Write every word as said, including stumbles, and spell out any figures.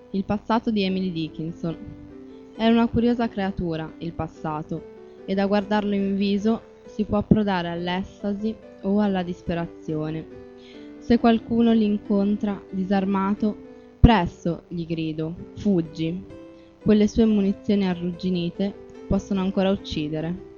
Il passato di Emily Dickinson. È una curiosa creatura, il passato, e da guardarlo in viso si può approdare all'estasi o alla disperazione. Se qualcuno l'incontra disarmato, presto, gli grido, fuggi. Quelle sue munizioni arrugginite possono ancora uccidere.